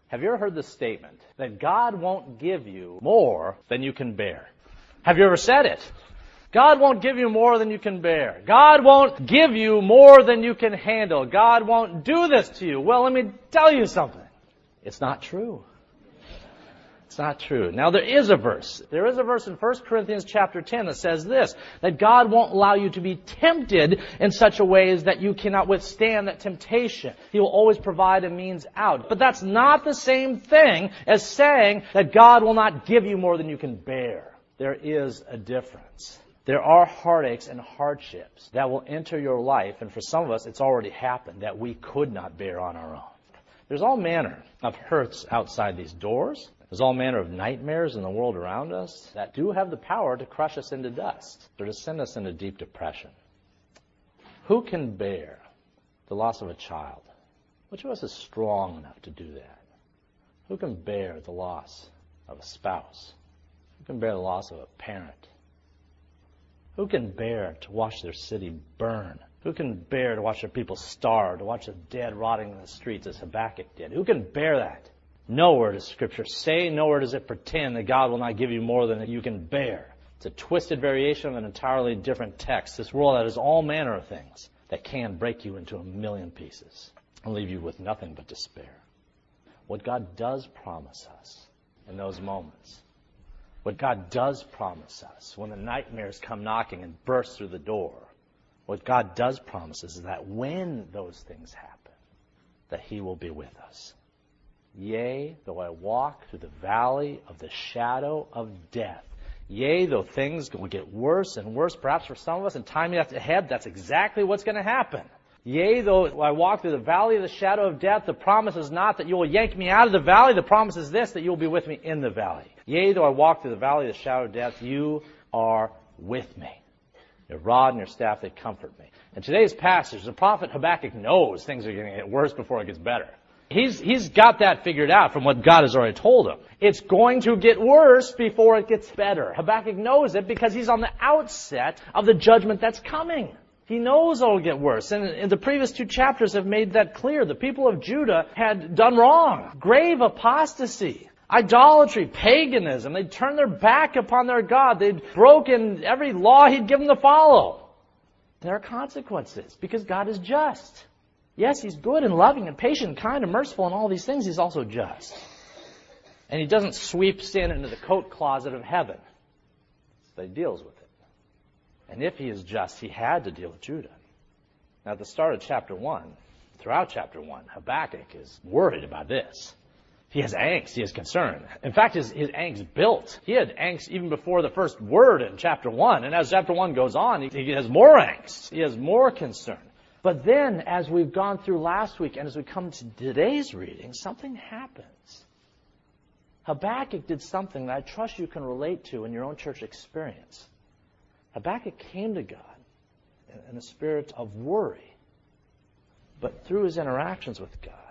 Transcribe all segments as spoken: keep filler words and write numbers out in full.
Have you ever heard this statement that God won't give you more than you can bear? Have you ever said it? God won't give you more than you can bear. God won't give you more than you can handle. God won't do this to you. Well, let me tell you something. It's not true. It's not true. Now, there is a verse. There is a verse in First Corinthians chapter ten that says this, that God won't allow you to be tempted in such a way as that you cannot withstand that temptation. He will always provide a means out. But that's not the same thing as saying that God will not give you more than you can bear. There is a difference. There are heartaches and hardships that will enter your life, and for some of us, it's already happened, that we could not bear on our own. There's all manner of hurts outside these doors. There's all manner of nightmares in the world around us that do have the power to crush us into dust or to send us into deep depression. Who can bear the loss of a child? Which of us is strong enough to do that? Who can bear the loss of a spouse? Who can bear the loss of a parent? Who can bear to watch their city burn? Who can bear to watch their people starve, to watch the dead rotting in the streets as Habakkuk did? Who can bear that? Nowhere does Scripture say, nowhere does it pretend that God will not give you more than you can bear. It's a twisted variation of an entirely different text. This world that has all manner of things that can break you into a million pieces and leave you with nothing but despair. What God does promise us in those moments, what God does promise us when the nightmares come knocking and burst through the door, what God does promise us is that when those things happen, that He will be with us. Yea, though I walk through the valley of the shadow of death. Yea, though things will get worse and worse, perhaps for some of us, in time ahead, that's exactly what's going to happen. Yea, though I walk through the valley of the shadow of death, the promise is not that you will yank me out of the valley. The promise is this, that you will be with me in the valley. Yea, though I walk through the valley of the shadow of death, you are with me. Your rod and your staff, they comfort me. In today's passage, the prophet Habakkuk knows things are going to get worse before it gets better. He's, he's got that figured out from what God has already told him. It's going to get worse before it gets better. Habakkuk knows it because he's on the outset of the judgment that's coming. He knows it'll get worse. And, and the previous two chapters have made that clear. The people of Judah had done wrong. Grave apostasy. Idolatry, paganism. They'd turned their back upon their God. They'd broken every law He'd given to follow. There are consequences because God is just. Yes, He's good and loving and patient and kind and merciful and all these things. He's also just. And He doesn't sweep sin into the coat closet of heaven. But He deals with it. And if He is just, He had to deal with Judah. Now, at the start of chapter one, throughout chapter one, Habakkuk is worried about this. He has angst. He has concern. In fact, his, his angst built. He had angst even before the first word in chapter one. And as chapter one goes on, he, he has more angst. He has more concern. But then, as we've gone through last week and as we come to today's reading, something happens. Habakkuk did something that I trust you can relate to in your own church experience. Habakkuk came to God in a spirit of worry. But through his interactions with God,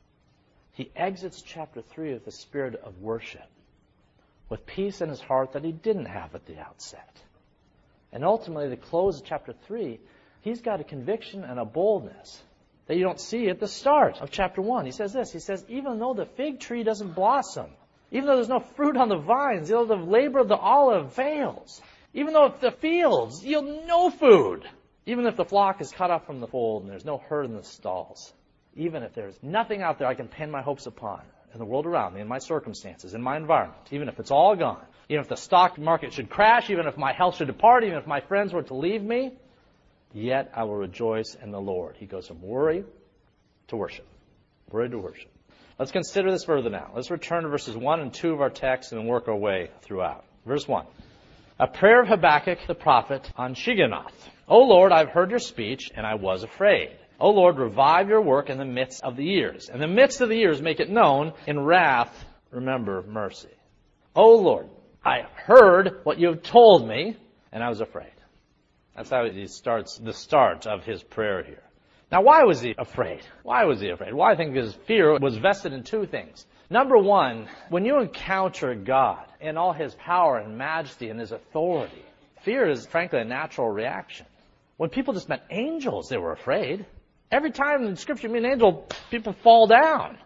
he exits chapter three with a spirit of worship, with peace in his heart that he didn't have at the outset. And ultimately, the close of chapter three, he's got a conviction and a boldness that you don't see at the start of chapter one. He says this, he says, even though the fig tree doesn't blossom, even though there's no fruit on the vines, even though the labor of the olive fails, even though if the fields yield no food, even if the flock is cut off from the fold and there's no herd in the stalls, even if there's nothing out there I can pin my hopes upon in the world around me, in my circumstances, in my environment, even if it's all gone, even if the stock market should crash, even if my health should depart, even if my friends were to leave me, yet I will rejoice in the Lord. He goes from worry to worship. Worry to worship. Let's consider this further now. Let's return to verses one and two of our text and work our way throughout. Verse one. A prayer of Habakkuk the prophet on Shigionoth. O Lord, I've heard your speech, and I was afraid. O Lord, revive your work in the midst of the years. In the midst of the years, make it known. In wrath, remember mercy. O Lord, I heard what you have told me, and I was afraid. That's how he starts the start of his prayer here. Now, why was he afraid? Why was he afraid? Well, I think his fear was vested in two things. Number one, when you encounter God in all His power and majesty and His authority, fear is, frankly, a natural reaction. When people just met angels, they were afraid. Every time in Scripture you meet an angel, people fall down.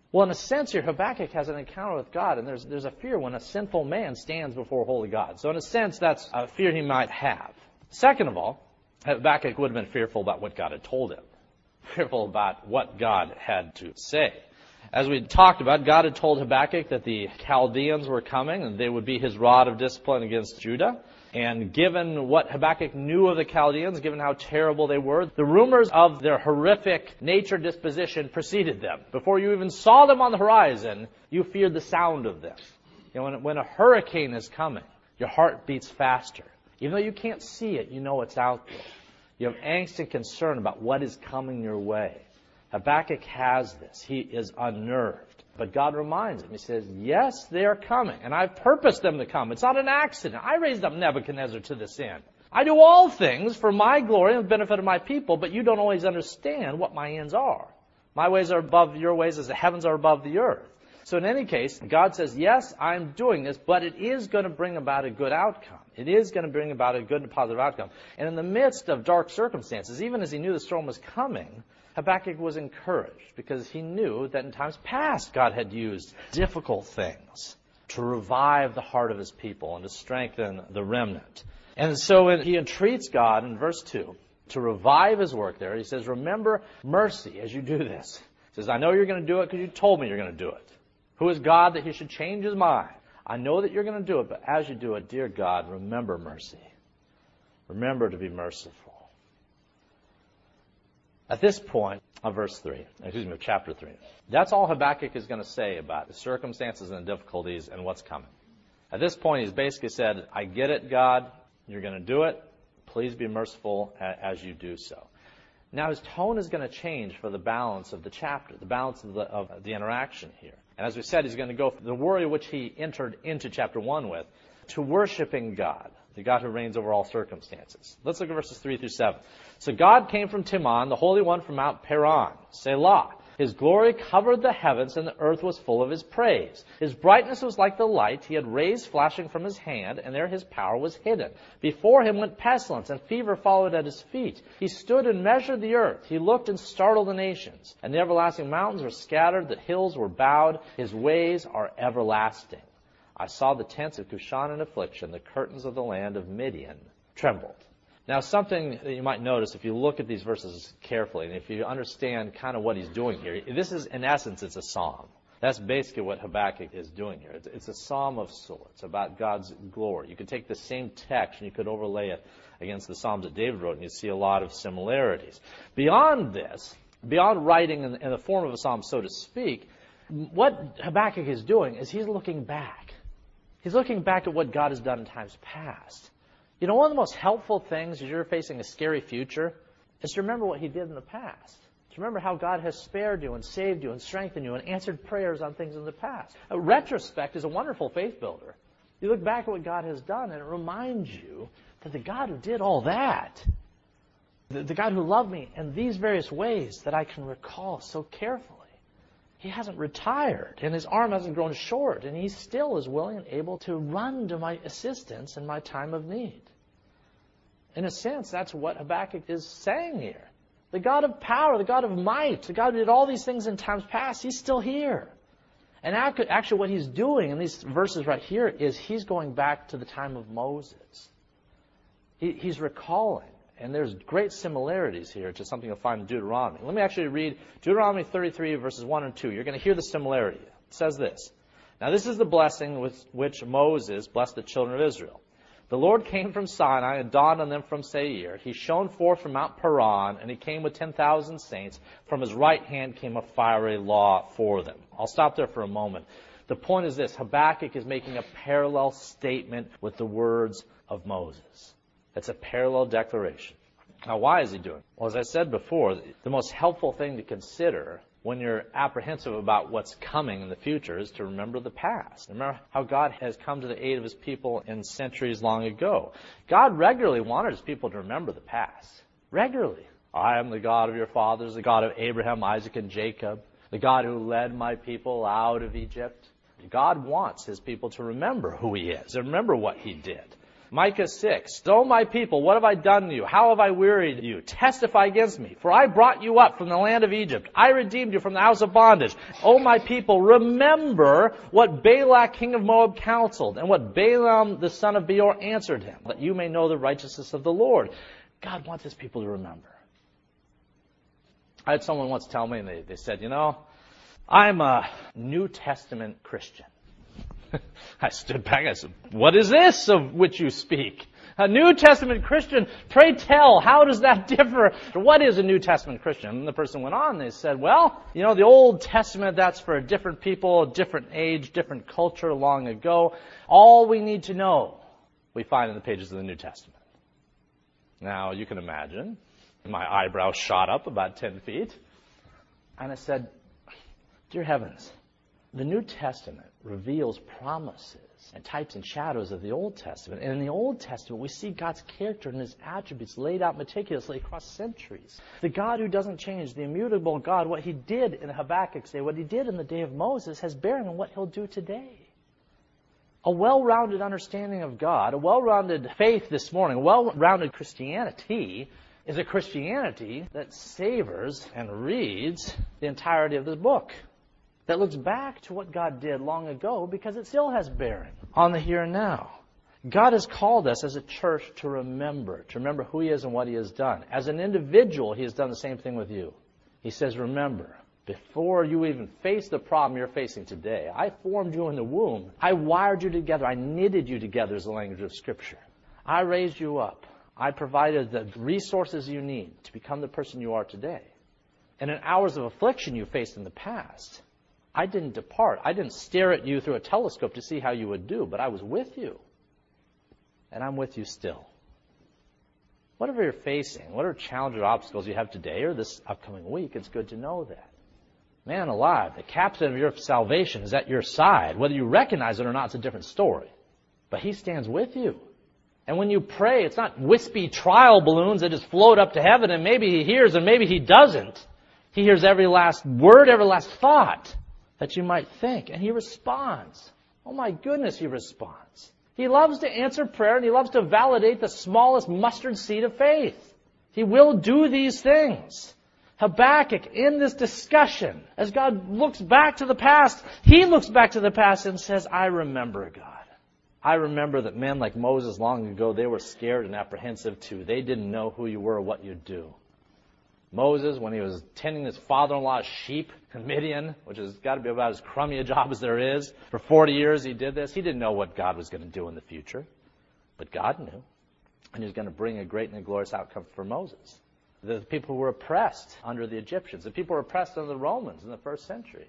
Well, in a sense here, Habakkuk has an encounter with God, and there's, there's a fear when a sinful man stands before holy God. So in a sense, that's a fear he might have. Second of all, Habakkuk would have been fearful about what God had told him, fearful about what God had to say. As we talked about, God had told Habakkuk that the Chaldeans were coming and they would be his rod of discipline against Judah. And given what Habakkuk knew of the Chaldeans, given how terrible they were, the rumors of their horrific nature disposition preceded them. Before you even saw them on the horizon, you feared the sound of them. You know, when, when a hurricane is coming, your heart beats faster. Even though you can't see it, you know it's out there. You have angst and concern about what is coming your way. Habakkuk has this. He is unnerved. But God reminds him. He says, yes, they are coming, and I've purposed them to come. It's not an accident. I raised up Nebuchadnezzar to this end. I do all things for my glory and the benefit of my people, but you don't always understand what my ends are. My ways are above your ways as the heavens are above the earth. So in any case, God says, yes, I'm doing this, but it is going to bring about a good outcome. It is going to bring about a good and positive outcome. And in the midst of dark circumstances, even as he knew the storm was coming, Habakkuk was encouraged because he knew that in times past God had used difficult things to revive the heart of his people and to strengthen the remnant. And so he entreats God in verse two to revive his work there. He says, remember mercy as you do this. He says, I know you're going to do it because you told me you're going to do it. Who is God that he should change his mind? I know that you're going to do it, but as you do it, dear God, remember mercy. Remember to be merciful. At this point of verse three, excuse me, of chapter three, that's all Habakkuk is going to say about the circumstances and the difficulties and what's coming. At this point, he's basically said, I get it, God. You're going to do it. Please be merciful as you do so. Now, his tone is going to change for the balance of the chapter, the balance of the, of the interaction here. And as we said, he's going to go from the worry which he entered into chapter one with to worshiping God, the God who reigns over all circumstances. Let's look at verses three through seven. So God came from Teman, the Holy One from Mount Paran, Selah. His glory covered the heavens, and the earth was full of his praise. His brightness was like the light. He had rays flashing from his hand, and there his power was hidden. Before him went pestilence, and fever followed at his feet. He stood and measured the earth. He looked and startled the nations. And the everlasting mountains were scattered, the hills were bowed. His ways are everlasting. I saw the tents of Cushan in affliction. The curtains of the land of Midian trembled. Now, something that you might notice if you look at these verses carefully, and if you understand kind of what he's doing here, this is, in essence, it's a psalm. That's basically what Habakkuk is doing here. It's, it's a psalm of sorts about God's glory. You could take the same text and you could overlay it against the psalms that David wrote, and you see a lot of similarities. Beyond this, beyond writing in, in the form of a psalm, so to speak, what Habakkuk is doing is he's looking back. He's looking back at what God has done in times past. You know, one of the most helpful things as you're facing a scary future is to remember what he did in the past. To remember how God has spared you and saved you and strengthened you and answered prayers on things in the past. A retrospect is a wonderful faith builder. You look back at what God has done and it reminds you that the God who did all that, the, the God who loved me in these various ways that I can recall so carefully, he hasn't retired, and his arm hasn't grown short, and he still is willing and able to run to my assistance in my time of need. In a sense, that's what Habakkuk is saying here. The God of power, the God of might, the God who did all these things in times past, he's still here. And actually what he's doing in these verses right here is he's going back to the time of Moses. He, he's recalling. And there's great similarities here to something you'll find in Deuteronomy. Let me actually read Deuteronomy thirty-three, verses one and two. You're going to hear the similarity. It says this. Now this is the blessing with which Moses blessed the children of Israel. The Lord came from Sinai and dawned on them from Seir. He shone forth from Mount Paran, and he came with ten thousand saints. From his right hand came a fiery law for them. I'll stop there for a moment. The point is this. Habakkuk is making a parallel statement with the words of Moses. It's a parallel declaration. Now, why is he doing it? Well, as I said before, the most helpful thing to consider when you're apprehensive about what's coming in the future is to remember the past. Remember how God has come to the aid of his people in centuries long ago. God regularly wanted his people to remember the past. Regularly. I am the God of your fathers, the God of Abraham, Isaac, and Jacob, the God who led my people out of Egypt. God wants his people to remember who he is and remember what he did. Micah six, O my people, what have I done to you? How have I wearied you? Testify against me. For I brought you up from the land of Egypt. I redeemed you from the house of bondage. O my people, remember what Balak king of Moab counseled, and what Balaam the son of Beor answered him, that you may know the righteousness of the Lord. God wants his people to remember. I had someone once tell me, and they, they said, you know, I'm a New Testament Christian. I stood back and I said, what is this of which you speak? A New Testament Christian, pray tell, how does that differ? What is a New Testament Christian? And the person went on, they said, well, you know, the Old Testament, that's for a different people, a different age, different culture long ago. All we need to know, we find in the pages of the New Testament. Now, you can imagine, my eyebrows shot up about ten feet. And I said, dear heavens, the New Testament reveals promises and types and shadows of the Old Testament. And in the Old Testament, we see God's character and his attributes laid out meticulously across centuries. The God who doesn't change, the immutable God, what he did in Habakkuk's day, what he did in the day of Moses, has bearing on what he'll do today. A well-rounded understanding of God, a well-rounded faith this morning, a well-rounded Christianity is a Christianity that savors and reads the entirety of this book, that looks back to what God did long ago because it still has bearing on the here and now. God has called us as a church to remember, to remember who he is and what he has done. As an individual, he has done the same thing with you. He says, remember, before you even face the problem you're facing today, I formed you in the womb. I wired you together. I knitted you together is the language of Scripture. I raised you up. I provided the resources you need to become the person you are today. And in hours of affliction you faced in the past, I didn't depart. I didn't stare at you through a telescope to see how you would do, but I was with you. And I'm with you still. Whatever you're facing, whatever challenges or obstacles you have today or this upcoming week, it's good to know that. Man alive, the captain of your salvation is at your side. Whether you recognize it or not, it's a different story. But he stands with you. And when you pray, it's not wispy trial balloons that just float up to heaven and maybe he hears and maybe he doesn't. He hears every last word, every last thought that you might think. And he responds. Oh my goodness, he responds. He loves to answer prayer and he loves to validate the smallest mustard seed of faith. He will do these things. Habakkuk, in this discussion, as God looks back to the past, he looks back to the past and says, I remember, God. I remember that men like Moses long ago, they were scared and apprehensive too. They didn't know who you were or what you'd do. Moses, when he was tending his father-in-law's sheep in Midian, which has got to be about as crummy a job as there is, for forty years he did this. He didn't know what God was going to do in the future. But God knew. And he was going to bring a great and a glorious outcome for Moses. The people who were oppressed under the Egyptians, the people who were oppressed under the Romans in the first century,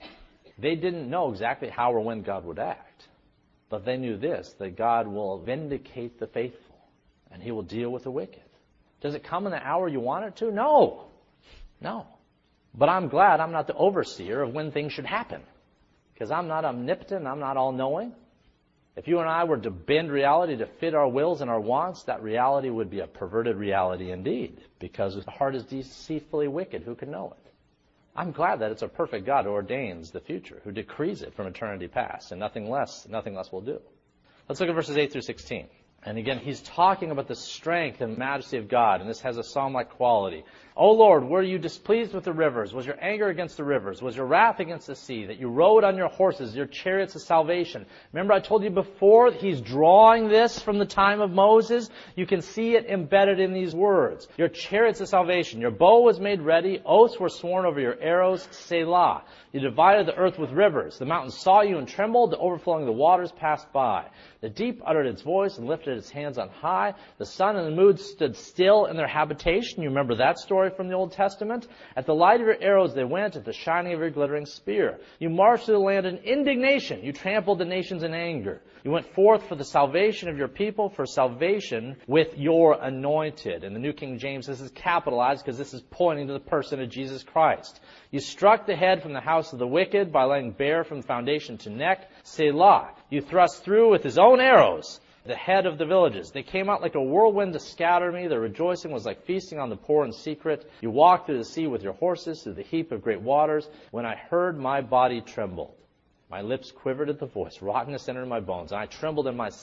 they didn't know exactly how or when God would act. But they knew this, that God will vindicate the faithful and he will deal with the wicked. Does it come in the hour you want it to? No. No. But I'm glad I'm not the overseer of when things should happen. Because I'm not omnipotent, I'm not all-knowing. If you and I were to bend reality to fit our wills and our wants, that reality would be a perverted reality indeed. Because the heart is deceitfully wicked. Who can know it? I'm glad that it's a perfect God who ordains the future, who decrees it from eternity past, and nothing less, nothing less will do. Let's look at verses eight through sixteen. And again, he's talking about the strength and majesty of God, and this has a psalm-like quality. O Lord, were you displeased with the rivers? Was your anger against the rivers? Was your wrath against the sea? That you rode on your horses, your chariots of salvation. Remember I told you before, he's drawing this from the time of Moses. You can see it embedded in these words. Your chariots of salvation. Your bow was made ready. Oaths were sworn over your arrows. Selah. You divided the earth with rivers. The mountains saw you and trembled. The overflowing of the waters passed by. The deep uttered its voice and lifted its hands on high. The sun and the moon stood still in their habitation. You remember that story from the Old Testament? At the light of your arrows they went, at the shining of your glittering spear. You marched through the land in indignation. You trampled the nations in anger. You went forth for the salvation of your people, for salvation with your anointed. In the New King James, this is capitalized because this is pointing to the person of Jesus Christ. You struck the head from the house of the wicked by laying bare from foundation to neck. Selah. You thrust through with his own arrows the head of the villages. They came out like a whirlwind to scatter me. Their rejoicing was like feasting on the poor in secret. You walked through the sea with your horses, through the heap of great waters. When I heard, my body trembled. My lips quivered at the voice. Rottenness entered my bones, and I trembled in myself.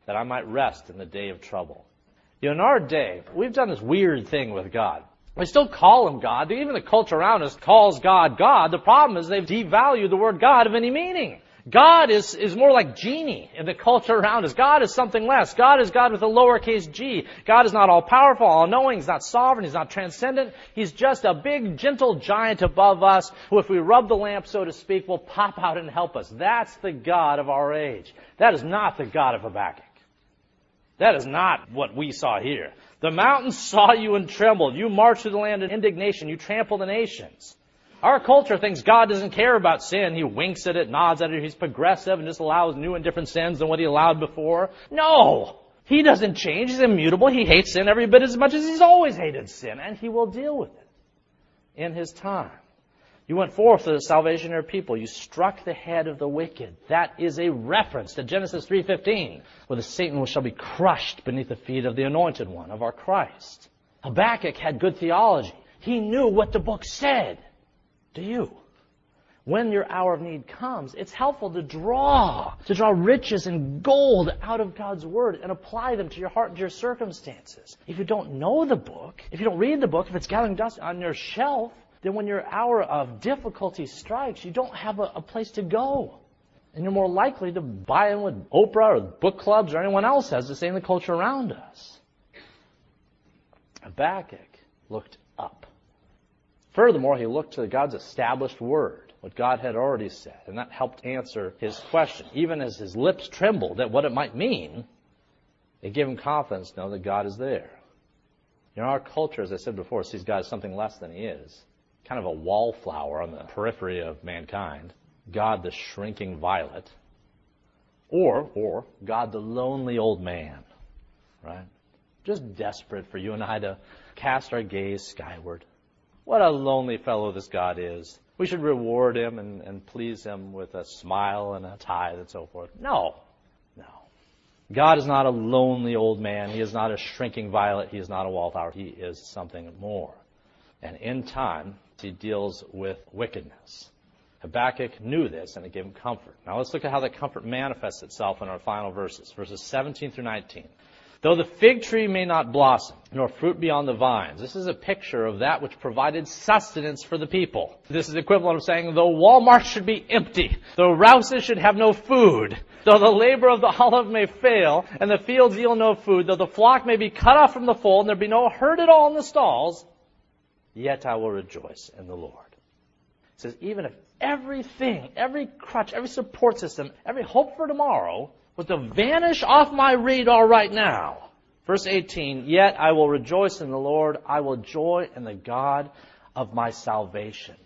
that I might rest in the day of trouble. You know, in our day, we've done this weird thing with God. We still call him God. Even the culture around us calls God God. The problem is they've devalued the word God of any meaning. God is, is more like genie in the culture around us. God is something less. God is God with a lowercase g. God is not all-powerful, all-knowing. He's not sovereign. He's not transcendent. He's just a big, gentle giant above us who, if we rub the lamp, so to speak, will pop out and help us. That's the God of our age. That is not the God of Habakkuk. That is not what we saw here. The mountains saw you and trembled. You marched through the land in indignation. You trampled the nations. Our culture thinks God doesn't care about sin. He winks at it, nods at it. He's progressive and just allows new and different sins than what he allowed before. No! He doesn't change. He's immutable. He hates sin every bit as much as he's always hated sin, and he will deal with it in his time. You went forth to the salvation of your people. You struck the head of the wicked. That is a reference to Genesis three fifteen, where the Satan shall be crushed beneath the feet of the anointed one, of our Christ. Habakkuk had good theology. He knew what the book said. Do you? When your hour of need comes, it's helpful to draw, to draw riches and gold out of God's Word and apply them to your heart and to your circumstances. If you don't know the book, if you don't read the book, if it's gathering dust on your shelf, then when your hour of difficulty strikes, you don't have a, a place to go. And you're more likely to buy in with Oprah or book clubs or anyone else has to say in the culture around us. Habakkuk looked up. Furthermore, he looked to God's established word, what God had already said, and that helped answer his question. Even as his lips trembled at what it might mean, it gave him confidence to know that God is there. You know, our culture, as I said before, sees God as something less than he is. Kind of a wallflower on the periphery of mankind. God the shrinking violet. Or, or God the lonely old man. Right? Just desperate for you and I to cast our gaze skyward. What a lonely fellow this God is. We should reward him and, and please him with a smile and a tithe and so forth. No. No. God is not a lonely old man. He is not a shrinking violet. He is not a wallflower. He is something more. And in time, he deals with wickedness. Habakkuk knew this, and it gave him comfort. Now let's look at how that comfort manifests itself in our final verses, verses seventeen through nineteen. Though the fig tree may not blossom, nor fruit be on the vines. This is a picture of that which provided sustenance for the people. This is the equivalent of saying, though Walmart should be empty, though Rouse's should have no food, though the labor of the olive may fail, and the fields yield no food, though the flock may be cut off from the fold, and there be no herd at all in the stalls, yet I will rejoice in the Lord. It says, even if everything, every crutch, every support system, every hope for tomorrow was to vanish off my radar right now. Verse eighteen, yet I will rejoice in the Lord. I will joy in the God of my salvation.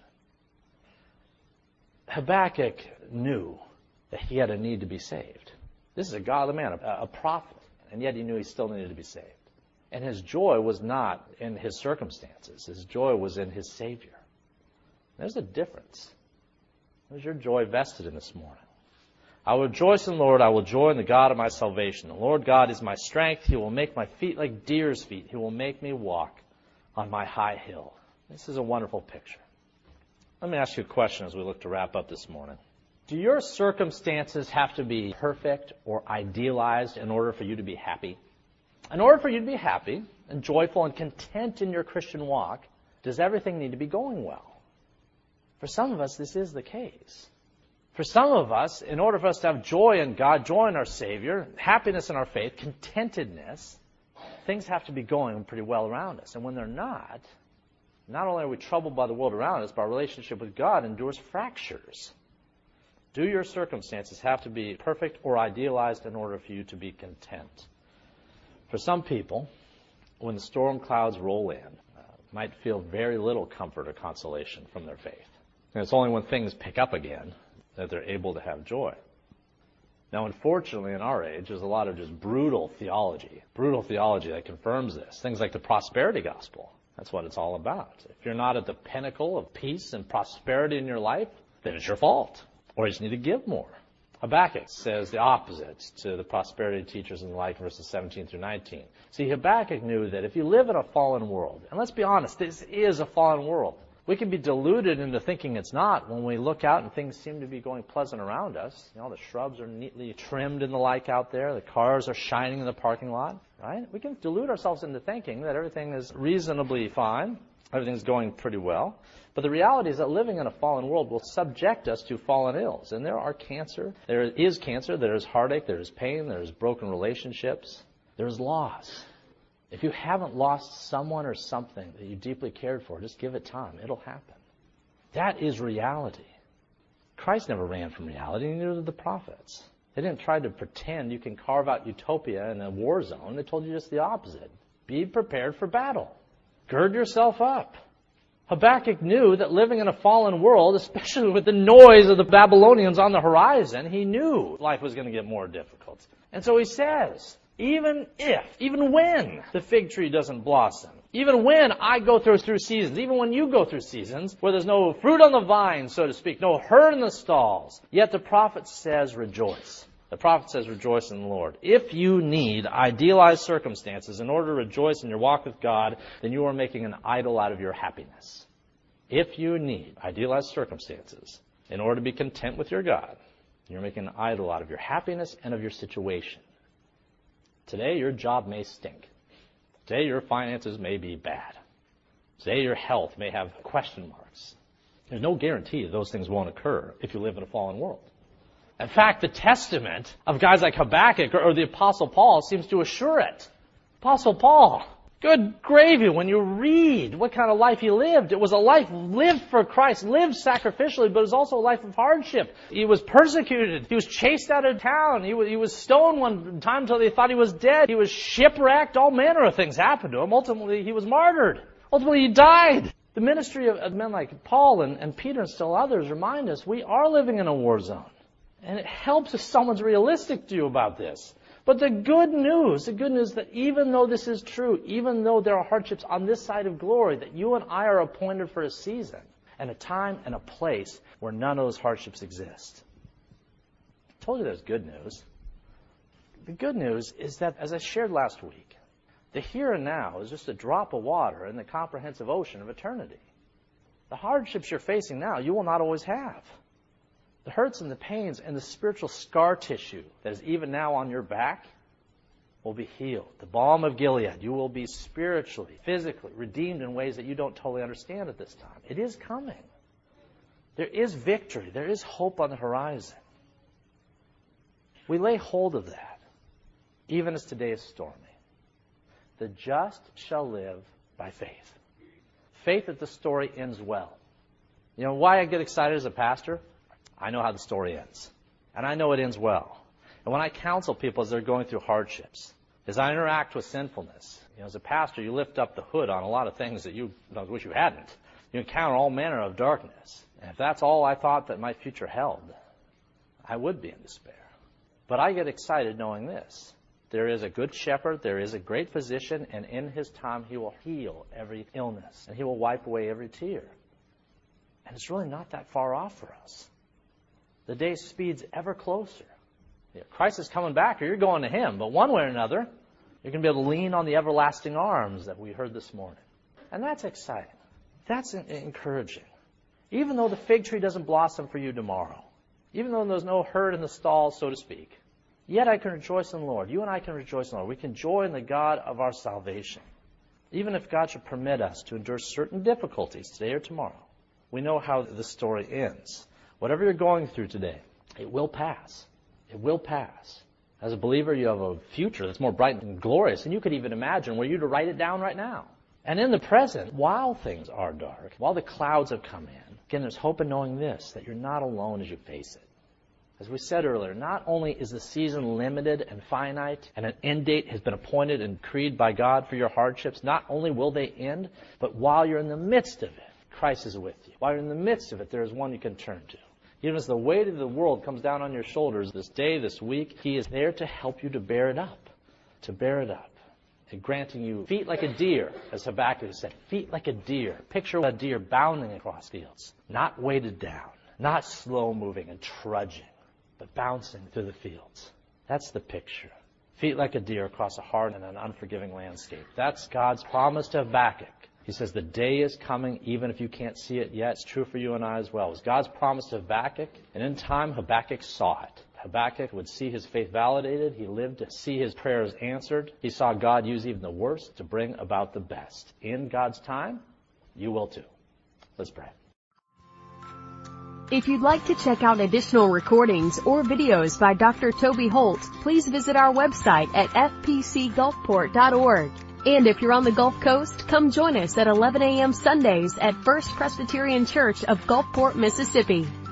Habakkuk knew that he had a need to be saved. This is a godly man, a, a prophet, and yet he knew he still needed to be saved. And his joy was not in his circumstances. His joy was in his Savior. There's a difference. Where's your joy vested in this morning? I will rejoice in the Lord. I will joy in the God of my salvation. The Lord God is my strength. He will make my feet like deer's feet. He will make me walk on my high hill. This is a wonderful picture. Let me ask you a question as we look to wrap up this morning. Do your circumstances have to be perfect or idealized in order for you to be happy? In order for you to be happy and joyful and content in your Christian walk, does everything need to be going well? For some of us, this is the case. For some of us, in order for us to have joy in God, joy in our Savior, happiness in our faith, contentedness, things have to be going pretty well around us. And when they're not, not only are we troubled by the world around us, but our relationship with God endures fractures. Do your circumstances have to be perfect or idealized in order for you to be content? For some people, when the storm clouds roll in, uh, might feel very little comfort or consolation from their faith. And it's only when things pick up again that they're able to have joy. Now, unfortunately, in our age, there's a lot of just brutal theology, brutal theology that confirms this. Things like the prosperity gospel. That's what it's all about. If you're not at the pinnacle of peace and prosperity in your life, then it's your fault. Or you just need to give more. Habakkuk says the opposite to the prosperity teachers in the life, verses seventeen through nineteen. See, Habakkuk knew that if you live in a fallen world, and let's be honest, this is a fallen world. We can be deluded into thinking it's not when we look out and things seem to be going pleasant around us. You know, the shrubs are neatly trimmed and the like out there. The cars are shining in the parking lot, right? We can delude ourselves into thinking that everything is reasonably fine. Everything's going pretty well. But the reality is that living in a fallen world will subject us to fallen ills. And there are cancer. There is cancer. There is heartache. There is pain. There is broken relationships. There is loss. If you haven't lost someone or something that you deeply cared for, just give it time. It'll happen. That is reality. Christ never ran from reality, neither did the prophets. They didn't try to pretend you can carve out utopia in a war zone. They told you just the opposite. Be prepared for battle. Gird yourself up. Habakkuk knew that living in a fallen world, especially with the noise of the Babylonians on the horizon, he knew life was going to get more difficult. And so he says, even if, even when the fig tree doesn't blossom, even when I go through, through seasons, even when you go through seasons where there's no fruit on the vine, so to speak, no herd in the stalls, yet the prophet says rejoice. The prophet says rejoice in the Lord. If you need idealized circumstances in order to rejoice in your walk with God, then you are making an idol out of your happiness. If you need idealized circumstances in order to be content with your God, you're making an idol out of your happiness and of your situation. Today, your job may stink. Today, your finances may be bad. Today, your health may have question marks. There's no guarantee that those things won't occur if you live in a fallen world. In fact, the testament of guys like Habakkuk or the Apostle Paul seems to assure it. Apostle Paul, good gravy when you read what kind of life he lived. It was a life lived for Christ, lived sacrificially, but it was also a life of hardship. He was persecuted. He was chased out of town. He was, he was stoned one time until they thought he was dead. He was shipwrecked. All manner of things happened to him. Ultimately, he was martyred. Ultimately, he died. The ministry of, of men like Paul and, and Peter and still others remind us we are living in a war zone. And it helps if someone's realistic to you about this. But the good news, the good news that even though this is true, even though there are hardships on this side of glory, that you and I are appointed for a season and a time and a place where none of those hardships exist. I told you there's good news. The good news is that, as I shared last week, the here and now is just a drop of water in the comprehensive ocean of eternity. The hardships you're facing now, you will not always have. The hurts and the pains and the spiritual scar tissue that is even now on your back will be healed. The balm of Gilead, you will be spiritually, physically redeemed in ways that you don't totally understand at this time. It is coming. There is victory. There is hope on the horizon. We lay hold of that, even as today is stormy. The just shall live by faith. Faith that the story ends well. You know why I get excited as a pastor? I know how the story ends. And I know it ends well. And when I counsel people as they're going through hardships, as I interact with sinfulness, you know, as a pastor, you lift up the hood on a lot of things that you I wish you hadn't. You encounter all manner of darkness. And if that's all I thought that my future held, I would be in despair. But I get excited knowing this. There is a good shepherd, there is a great physician, and in his time he will heal every illness, and he will wipe away every tear. And it's really not that far off for us. The day speeds ever closer. You know, Christ is coming back, or you're going to him. But one way or another, you're going to be able to lean on the everlasting arms that we heard this morning. And that's exciting. That's encouraging. Even though the fig tree doesn't blossom for you tomorrow, even though there's no herd in the stalls, so to speak, yet I can rejoice in the Lord. You and I can rejoice in the Lord. We can joy in the God of our salvation. Even if God should permit us to endure certain difficulties today or tomorrow, we know how the story ends. Whatever you're going through today, it will pass. It will pass. As a believer, you have a future that's more bright and glorious than you could even imagine were you to write it down right now. And in the present, while things are dark, while the clouds have come in, again, there's hope in knowing this, that you're not alone as you face it. As we said earlier, not only is the season limited and finite, and an end date has been appointed and decreed by God for your hardships, not only will they end, but while you're in the midst of it, Christ is with you. While you're in the midst of it, there is one you can turn to. Even as the weight of the world comes down on your shoulders this day, this week, he is there to help you to bear it up. To bear it up. And granting you feet like a deer, as Habakkuk said, feet like a deer. Picture a deer bounding across fields. Not weighted down. Not slow moving and trudging, but bouncing through the fields. That's the picture. Feet like a deer across a hard and an unforgiving landscape. That's God's promise to Habakkuk. He says the day is coming, even if you can't see it yet. It's true for you and I as well. It was God's promise to Habakkuk, and in time Habakkuk saw it. Habakkuk would see his faith validated. He lived to see his prayers answered. He saw God use even the worst to bring about the best. In God's time, you will too. Let's pray. If you'd like to check out additional recordings or videos by Doctor Toby Holt, please visit our website at f p c gulfport dot org. And if you're on the Gulf Coast, come join us at eleven a.m. Sundays at First Presbyterian Church of Gulfport, Mississippi.